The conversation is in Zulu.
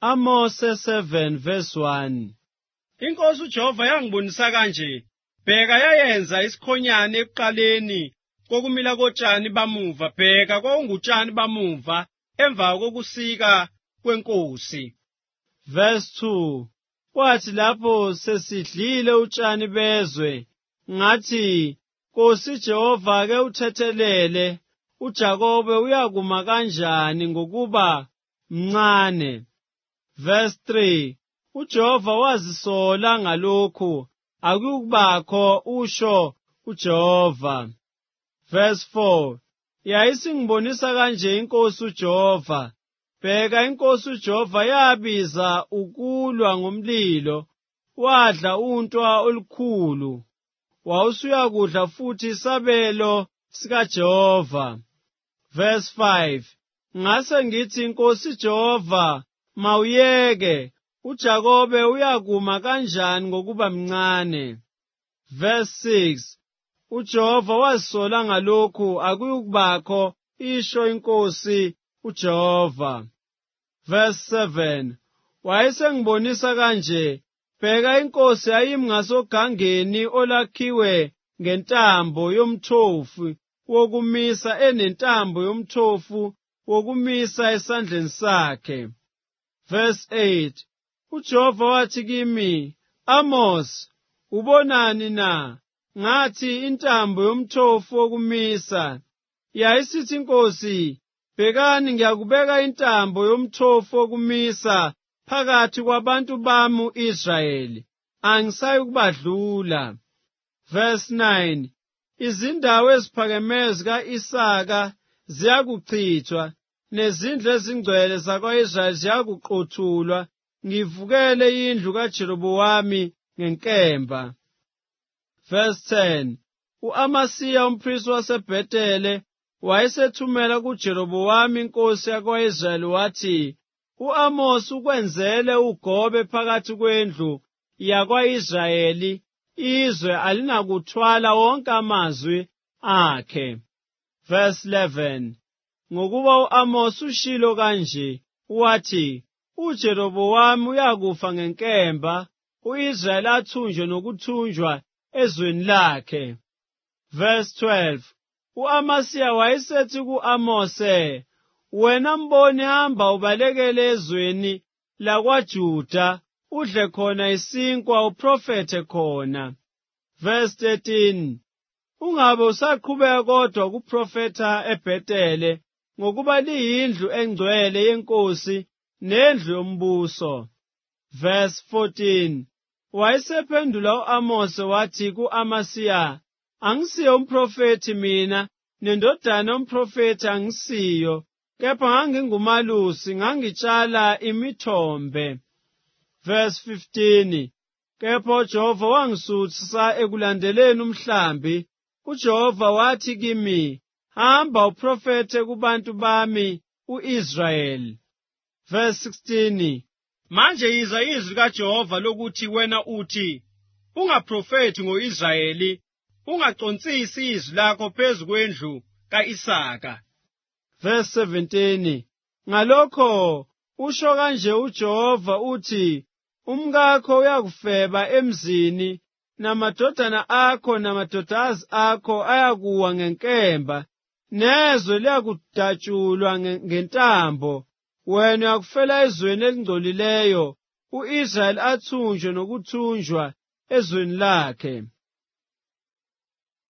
Amose 7 verse 1. Inkosi uJehova yangibonisa kanje, bheka yayenza isikhonyane ekuqaleni kokumila kotshani bamuva, bheka kwakungutshani bamuva emva kokusika kwenkosi. Verse 2. Kwathi lapho sesidlile utshani bezwe, ngathi, Nkosi Jehova ke uthethelele, uJakobe uyakuma kanjani ngokuba mncane. Verse 3. UJehova wazisola ngalokhu, akukubakho usho uJehova. Verse 4. Yayisingibonisa kanje inkosi uJehova, bheka inkosi uJehova yabiza ukulwa ngomlilo, wadla untwa olukhulu, wawusuyakudla futhi isabelo sikaJehova. Verse 5. Ngase ngithi inkosi Jehova mawuyeke, uJakobe uyakuma kanjani ngokuba mncane. Verse 6. UJehova wazisola ngalokhu, akuyukubakho isho inkosi uJehova. Verse 7. Wayesengibonisa kanje, bheka inkosi yayimi ngasogangeni olakhiwe ngentambo yomthofu wokumisa, enentambo yomthofu wokumisa esandleni sakhe. Verse 8. UJehova wathi kimi, Amos, ubonani na? Ngathi intambo yomthofu wokumisa. Yayisithi inkosi, bhekani ngiyakubeka intambo yomthofu wokumisa phakathi kwabantu bami u-Israyeli, angisayikubadlula. Verse 9. Izindawo eziphakemeyo zika-Isaka ziyakuchithwa, nezindlu ezingcwele zakwa-Israyeli ziyakuqothulwa, ngivukele indlu kaJerobhowamu ngenkemba. Verse 10. U-Amasiya umphristi waseBhetele wayesethumela kuJerobhowamu inkosi yakwa-Israyeli wathi, U-Amosi ukwenzele ugobe phakathi kwendlu yakwa-Israyeli, izwe alinakuthwala wonke amazwi akhe. Verse 11. Ngokuba u-Amosi ushilo kanje, wathi, uJerobhowamu uyakufa ngenkemba, u-Israyeli athunjwe nokuthunjwa ezweni lakhe. Verse 12. U-Amasiya wayesethi ku-Amose, wena mboni, hamba ubalekele ezweni lakwaJuda, udle khona isinkwa uprofethe khona. Verse 13. Ungabe usaqhubeka kodwa ukuprofetha eBhetele, ngokuba liyindlu engcwele yenkosi nendlu yombuso. Verse 14. Wayesephendula u-Amose wathi ku-Amasiya, angisiyo umprofethi mina, nendodana yomprofethi angisiyo, kepha ngangingumalusi, ngangitshala imithombe. Verse 15. Kepha uJehova wangisutha ekulandeleni umhlambi. UJehova wathi kimi, hamba uprofethe kubantu bami u-Israyeli. Verse 16. Manje yiza izwi kaJehova lokuthi wena uthi, ungaprofethi ngo-Israyeli, ungaconsisi izwi lakho phezu kwendlu ka-Isaka. Verse 17. Ngalokho usho kanje uJehova uthi, umkakho uyakufeba emzini, namadodana akho namadodakazi akho ayakuwa ngenkemba, nezwe liyakudatshulwa ngentambo. Wena uyakufela ezweni elingcolileyo, u-Israyeli athunjwe nokuthunjwa ezweni lakhe.